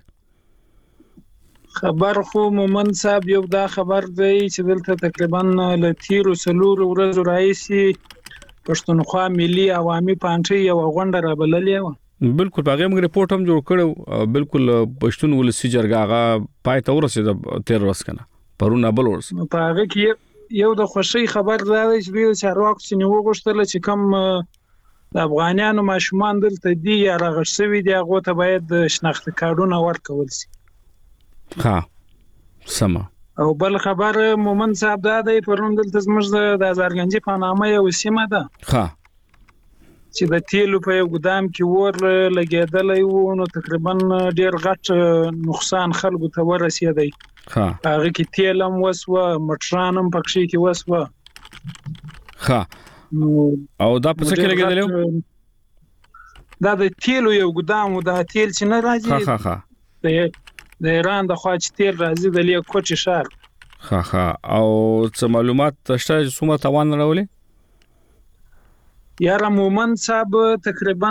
مراوړې خبر خو مومن صاحب یو دا خبر دی چې دلته تقریبا لتیرو سلور ورځې راځي پښتونخوا ملي عوامي پانټي یو غونډه را بللې و بالکل باغې موږ ریپورت هم جوړ کړو بالکل پښتون ولسی جرګه هغه پای ته ورسېد 13 ورځې کنه پرونه بل ورس په هغه کې یو د خوشي خبر دا دی چې د چارواکو چې نو غوښتل چې کوم د افغانانو ماشومان دلته دی یا راغښوي دی هغه ته باید شناخت کارتونه ورکول شي ها سم او بل خبر مومن صاحب دا دی پرون دلته زموږ د هزارګنجي په نامه یو سیمه ده ها چې د تیلو په یو ګدام کې ور لګېدلی وو نو تقریبا ډیر غټ نقصان خلکو ته ورسېدی ها هغه کې تیل هم وسوه مټران هم پکې کې وسوه ها او دا په څه کې لګېدلی دا د تیلو یو ګدام و دا تیل چې نه راځي ها ها د ایران د خوا چې تیل راځي د لیک کوچ شهر ها ها او څه معلومات شته چې څومره تاوان راولي یاره مومن صاحب تقریبا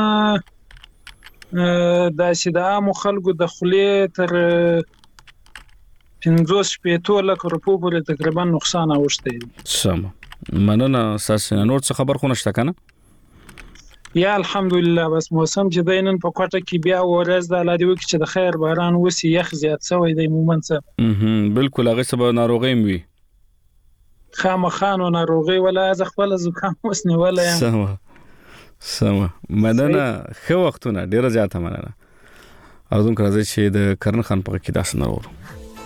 د عام خلکو د خولې تر 50 لک روپو پورې تقریبا نقصان اوښتی سم مننه اساس نور څه خبر خو نشته کنه یا الحمدلله بس موسم چې دینن په کوټه کې بیا ورځ د الله دی وکړي چې د خیر باران وسی یخ زیات شوی دی مومن صاحب بالکل هغه سبب ناروغي وي خامخانو ناروغي ولا از خپل زکام وسنی ولا یم سم مننه خو وختونه ډیره زیاته مننه ارزم کړی چې د کرن خان په کې داس نه ورو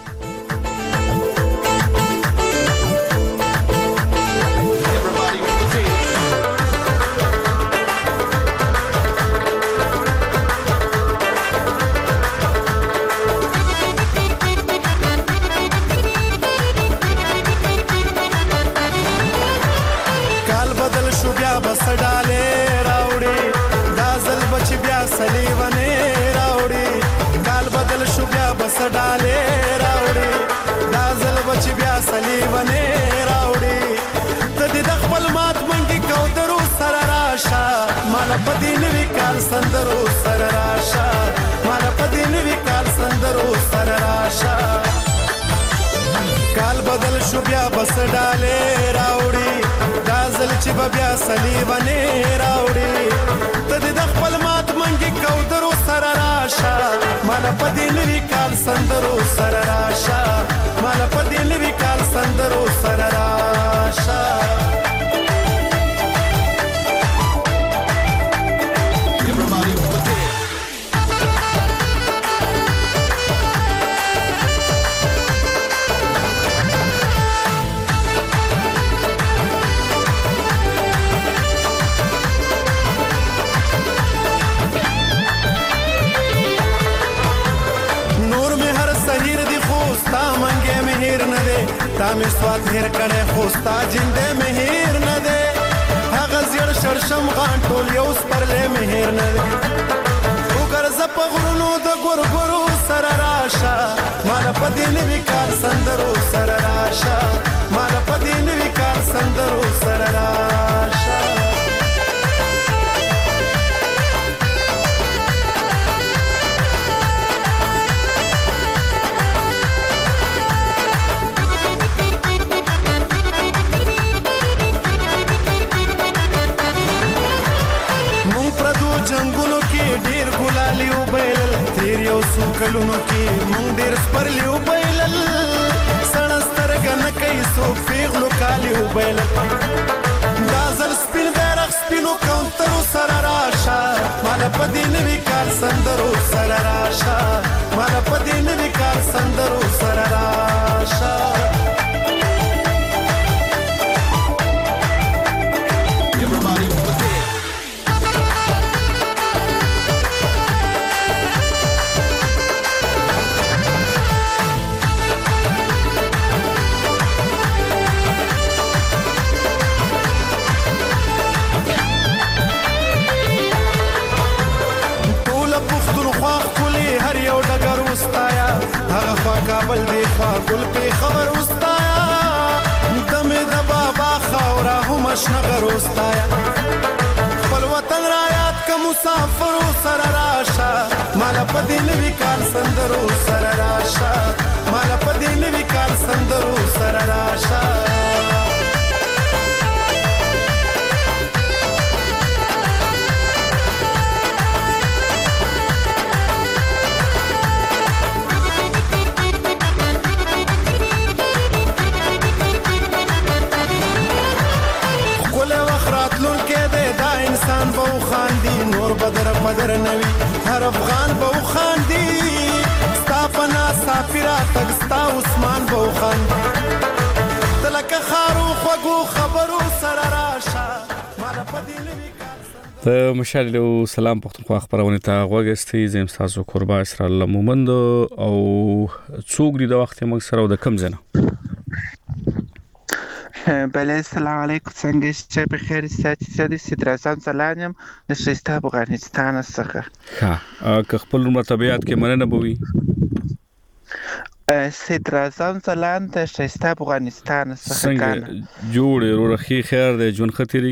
پدین وکال سندرو سر راشا مال پدین وکال سندرو سر راشا کال بدل شو بیا بس ډاله راوړي دازل چې بیا سلیونه راوړي ته د خپل مات منګي کو درو سر راشا مال پدین وکال سندرو سر راشا مال پدین وکال سندرو سر راشا تامې سواد هیر کړه خوستا جنده مهیر نه ده هغه زیر شرشم غان ټول یو سپرلې مهیر نه ده وګرځ په غرونو د ګورګورو سره راشه مال پدین وکال سندرو سره راشه مال پدین وکال سندرو سره راشه کلونو کې مونږ ډېر سپرلیو بایلل سړسترګه نه کوي څوک پیغلو کالیو بایلل دا ځل سپین بیرغ سپینو کونترو سره راشه ماله په دې نوي کال سندرو سره راشه ماله په دې نوي کال سندرو سره راشه کابل دی خوا ګل په خبر واستایا دمه د بابا خاورا هم شنغر واستایا خپل وطن را یاد ک مسافر سره راشه مال په دې نوي کال سندرو سره راشه مال په دې نوي کال سندرو سره راشه بدر نوی هر افغان به خاندي ستا پنا ستا مسافر تګستا عثمان بوخان تلکه خارو خوګو خبرو سره راشه مال پدې د مشال له سلام پختونخوا خبرونه ته غوږستي زم تاسو قربا اسرائیل مومند او څوګ د وخت موږ سره د کم زنه بله السلام علیکم څنګه چې په خیر ساتي ستراسان سلام د شېستا افغانستان څخه ها که خپل مرتبات کې مننه بوي ستراسان سلام د شېستا افغانستان څخه څنګه جوړ ورخي خیر د جون خطري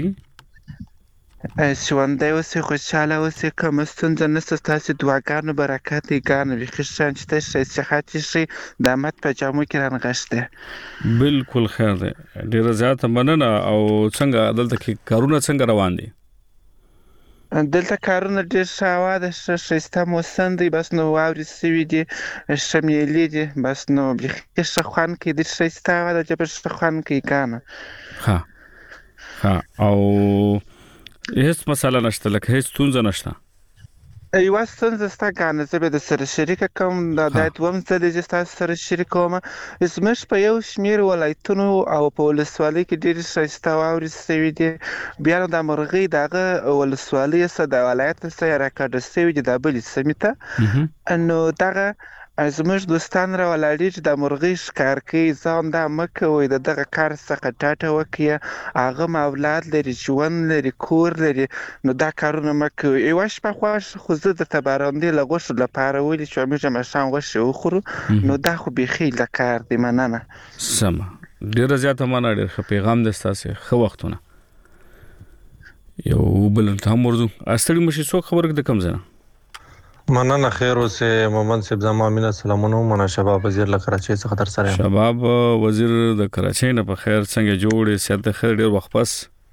ژوندی اوسې خوشحاله اوسې کومه ستونزه نشته ستاسې دعاګانو برکت یې ګانو ویښه شان چې ته صحت یې ښي د احمد په جامو کې رانغښتی بالکل خیر دی ډېره زیاته مننه او څنګه دلته کې کارونه څنګه روان دي دلته کارونه ډېر ښه هوا ده ښایسته موسم دی بس نو واورې سوي دي ښه میلې دي بس نو بیخي ښه خوند کوي ډېر ښایسته هوا ده جبر ښه خوند کوي ګانه ها او هیڅ مسله نشته لکه هیڅ ستونزه نشته یوه ستونزه شته ګانه زه به درسره شریکه کوم دا دویم ځل چې ستاسو سره شریکوم زموږ په یو شمېر ولایتونو او په ولسوالۍ کې ډېرې ښایسته واورې سوي دي بیا نو د مرغۍ دغه ولسوالۍ څخه د ولایت څخه راکاږه سوي دي د بلې سیمې ته نو دغه زموږ دوستان راولاړ دي چې د مرغۍ ښکار کوي ځان دا مه کوئ د دغه کار څخه ډاډه وکړئ هغه اولاد لري ژوند لري کور لري نو دا کارونه مه کوئ یوه شپه خوښ خو زه درته بارانډې له غوښو لپاره ولې چې موږ ماښام غوښې وخورو نو دا خو بیخي له کار دی مننه سمه ډېره زیاته مننه ډېر ښه پیغام دی ستاسې ښه وختونه یو بل ته هم ورځو ستړي مشي څوک خبره د کم ځای مننه خیر اوسه محمد صاحب زما مینه سلامونه مننه شباب وزیر له کراچۍ څخه در سره شباب وزیر د کراچۍ نه په خیر څنګه جوړې سیاده خیر ډیر وخت پس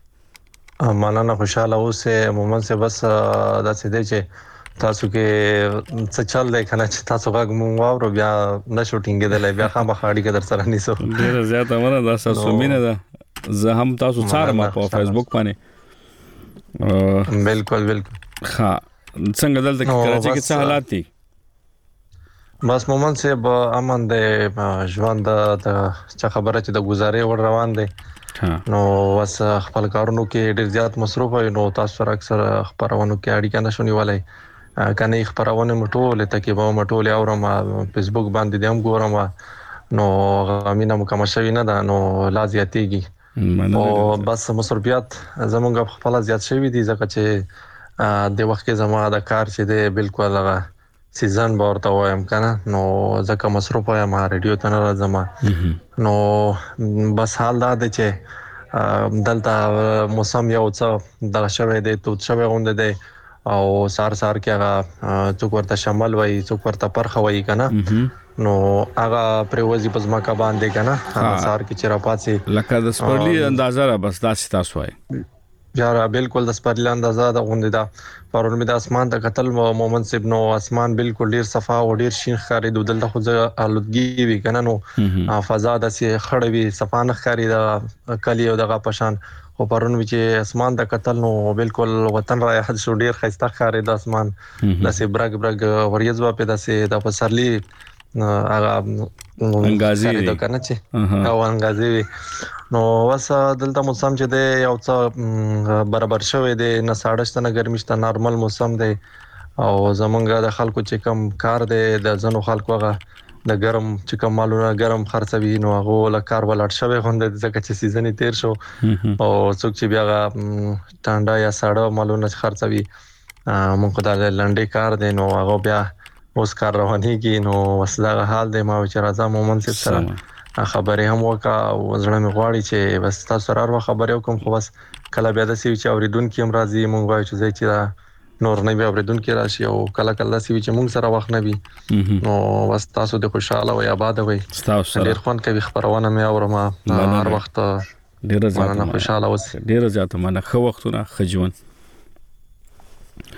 مننه خوشاله اوسه محمد صاحب بس دا څه دی چې تاسو کې څه چل دی کنه چې تاسو غږ مونږ واورو بیا نشو ټینګېدل بیا خامخا اړیکه در سره نیسو ډیر زیاته مننه دا تاسو مینه ده زه هم تاسو څارم په فیسبوک باندې بالکل بالکل ها څنګه دلته کراچۍ کې څه حالات دي بس محمد صاحب امن دی ژوند د چا خبره چې د گزارې ور روان دی نو وس خپل کارونو کې ډیر زیات مصروف وي نو تاسو سره اکثر خبرونو کې اړیکه نشونی ولای کنه خبرونه مټول ته کې به مټول اورم فیسبوک باندې هم ګورم نو غمینه مکمل شوی نه ده نو لا زیاتېږي او بس مصروفیت زمونږ خپل زیات شوی دي ځکه چې د وخت کې زما د کار چې دی بالکل هغه سیزن به ورته وایم کنه نو ځکه مصروف یم ریډیو ته نه راځم نو بس حال دا دی چې دلته موسم یو څه دغه شوی دی توت شوی غونډه دی او سار کې هغه څوک ورته شمال وایي څوک ورته پرخه وایي کنه نو هغه پروازي په ځمکه باندې کنه هغه سار کې چې راپاتې لکه د سپرلی اندازه را بس داسې تاسو وایي یاره بالکل د سپرلی اندازه د غونډه ده پرون می د اسمان ته قتل مومن صاحب نو اسمان بالکل ډیر صفا او ډیر شین ښکاري د دلته خو آلودګي وی کنه نو فضا د سي خړوي صفا نه ښکاري د کلی او دغه پشان خو پرون می چې اسمان ته قتل نو بالکل وطن را حد شو ډیر خسته ښکاري د اسمان د سي برګ وریځ په د سي د پسرلی هغه انګازي د کنه چې او انګازي نو وسه دلته موسم چې دی یو څه برابر شوی دی نه ساړه نه ګرمي شته نارمل موسم دی او زمونږ د خلکو چې کم کار دی د زنو خلکو هغه د ګرم چې کوم مالونه ګرم خرڅوي نو هغه له کار ولاړ شوی غونډه ځکه چې سیزن تیر شو او څوک چې بیا ټانډا یا ساړه مالونه خرڅوي مونږ د لنډي کار دی نو هغه بیا اوس کار روانيږي نو وسله حال دی ما چې راځم مومن سره خبرې هم وکا وزړه مې غواړي چې بس تاسو سره خبرې وکم خو بس کله بیا د سی چې اوریدونکو هم راځي مونږ وایو چې چې نور نه بیا اوریدونکو راشي او کله کله سی چې مونږ سره وخت نه وي نو بس تاسو د خوشاله او آباد وي تاسو ډیر خوند کوي خبرونه مې اورم هر وخت ډیر زیات خوشاله اوس ډیر زیات منه خو وختونه خجون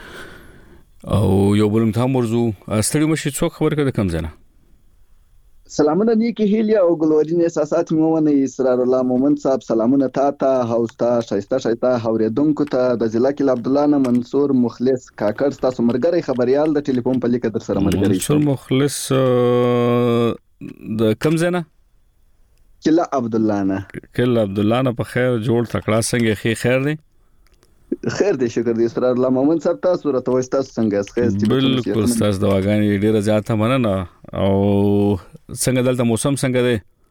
او یو بلم ته مرزو ستړي مشي څوک خبر کړه کم زنه سلامونه نیکی هیلیا او ګلورین احساسات مومن اسرار الله مومن صاحب سلامونه تا هاوستا شایسته اوریدونکو ته د ضلع کې عبد الله نه منصور مخلص کاکړ تاسو مرګري خبريال د ټلیفون په لیکه در سره مرګري منصور مخلص د کم زنه کله عبد الله نه په خیر جوړ تکړه څنګه خیر دی خیر دی شکر دی اسرار الله مومن صاحب تاسو راته وایي تاسو څنګه اسخه بالکل تاسو دواګانې ډیره زیاته مننه او څنګه دلته موسم څنګه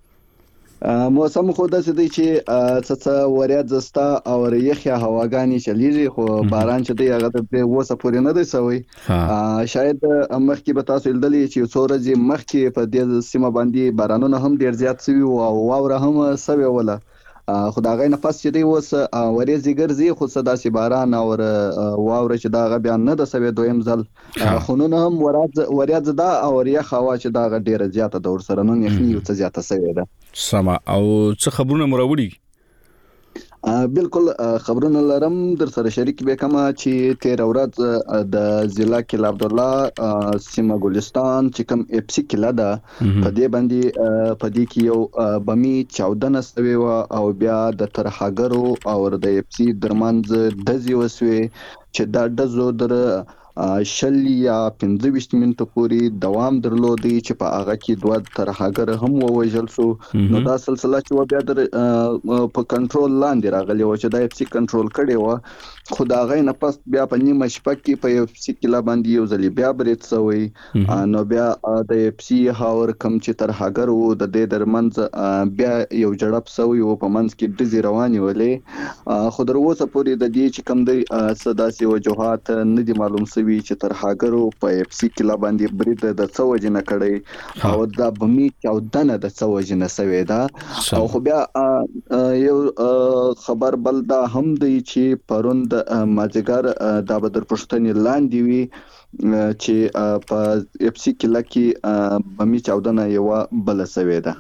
دی موسم خو داسې دی چې څه وریاد زستا او یخیا هواګانی چلیږي خو باران چې دی هغه د وسه پورې نه دی سوی شاید مخکې به تاسو لیدلې چې څورځي مخکې په دې سیمه باندې بارانونه هم ډیر زیات سوي او واوره هم سوي ولا خدای نه پس چې دی اوس ورې زیګرځي خو صدا سي باران او واوره چې دا غ بیان نه د سوي دویم ځل خونونه هم وریاد زدا او ریخ هوا چې دا غ ډیره زیاته دور سره نن یخني او څه زیاته سوي ده سما او څه خبرونه مروړي بالکل خبرونه لرم در سره شریک به کما چې 13 ورځ د ضلع کې عبد الله سیمه ګلستان چې کوم اف سی کلا ده په دې باندې په دې کې یو بمی 14 سوي او بیا د ترهاګرو او د اف سی درمنځ د زیوسوي چې دا د زو در شل یا 15 منټو پورې دوام درلودي چې په هغه کې دوه ترهاګر هم ووجل شو نو دا سلسله چې بیا در په کنټرول لاندې راغلی و چې دا اف سی کنټرول کړي و خو دا غي نه پس بیا په نیمه شپه کې په اف سی کې لا باندې یو ځلی بیا برید سوی نو بیا د اف سی هاور کم چې ترهاګر وو د دې درمنځ بیا یو جړپ سوی و په منځ کې د رواني ولې خو دروسه پورې د دې چې کم دی صداسي وجوهات نه دي معلوم وی چې ترهاګرو په اف سی کې لا باندې برید د څوجنه کړي او دا بمی 14 د څوجنه سوي دا او خو بیا یو خبر بل دا هم دی چې پروند ماجګر د بدر پښتنې لاندې وی چې په اف سی کې لکه بمی 14 یو بل سوي دا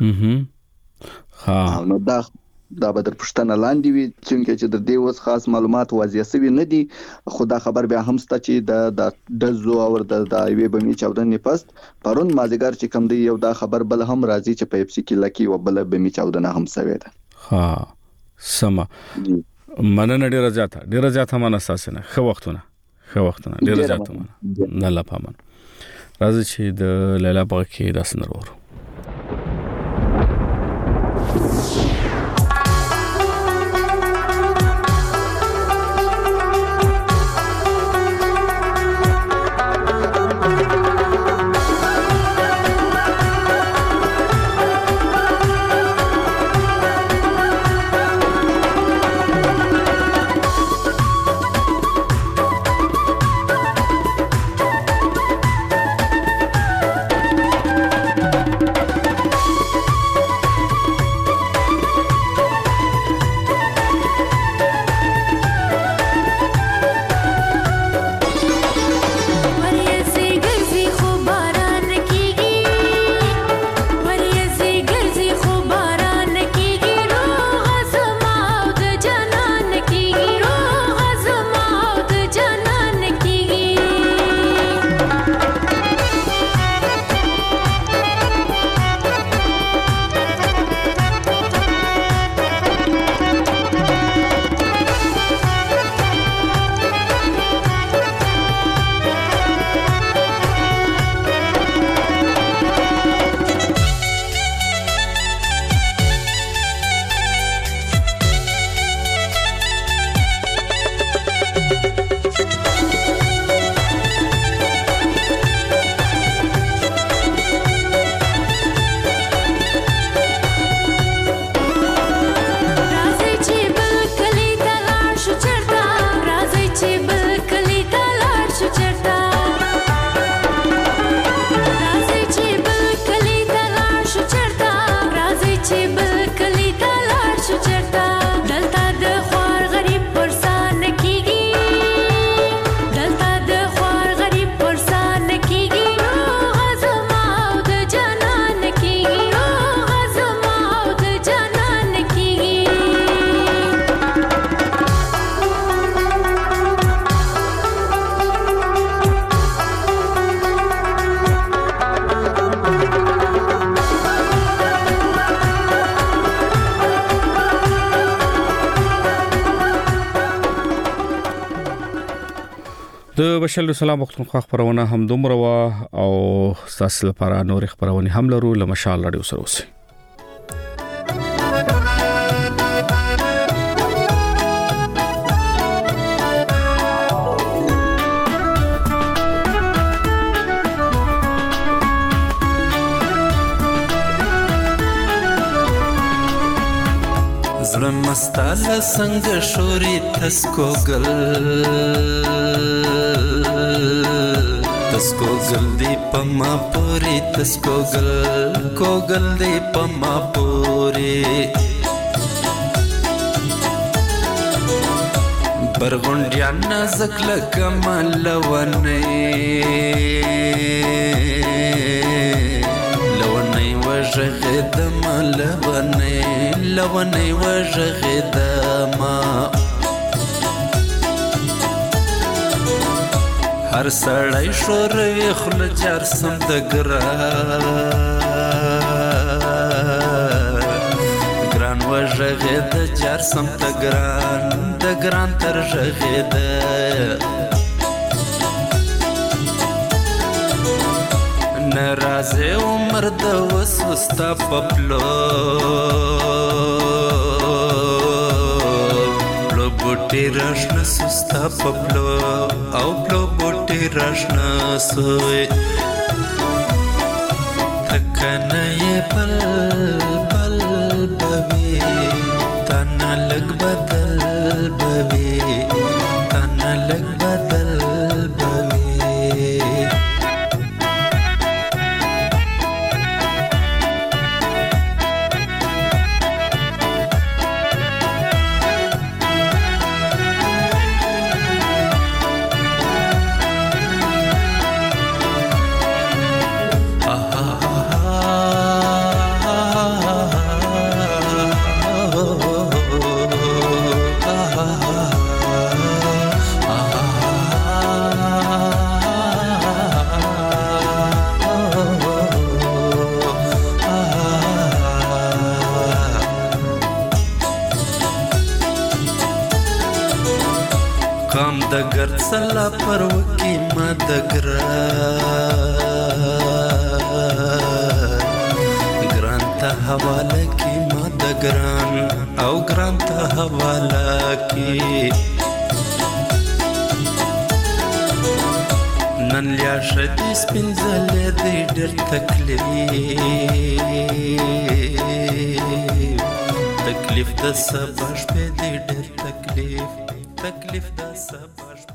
نو دا بدر پښتنه لاندې وی چې د دې وس خاص معلومات واضح سوي نه دي خدا خبر به هم ست چې د زو او د ایوي بمی 14 نه پس پرون مازیګر چې کم دی یو دا خبر بل هم راځي چې په اف سی کې لکی او بل بمی 14 هم سوي ده سما مننه ډیره زیاته مننه تاسو نه خو وختونه ډیره زیاته مننه نه لا پامن راځي چې د لیلا باغ کې داس نورو د بشل سلام وختونخوا خبرونه هم دومره وا او تاسو لپاره نور خبرونه هم لرو لمشال رادیو سره اوسئ. زړه مستاله څنګه شوري تسکوګل دی پما پوری تسکوګل کوګل دی پما پوری برغونډیا نازک لکمل ونه وژغدم لونی وژغدم هر سړی شوروي خل جار سم د ګران وژغد جار سم د ګران تر ژغد نرازه عمر د وسوستا پپلو پلو بوټي راشنه سستا پپلو او پلو بوټي راشنه سوی تکنه بل بل بوي تنه لګ بدل بوي تنه لګ بدل دگر سلا پر وکی ما دگران تا حواله کی ما دگران او گران تا حواله کی نن لیا شدی سپینزله دی ډیر تکلیف د سبا شپې دی ډیر تکلیف د سبا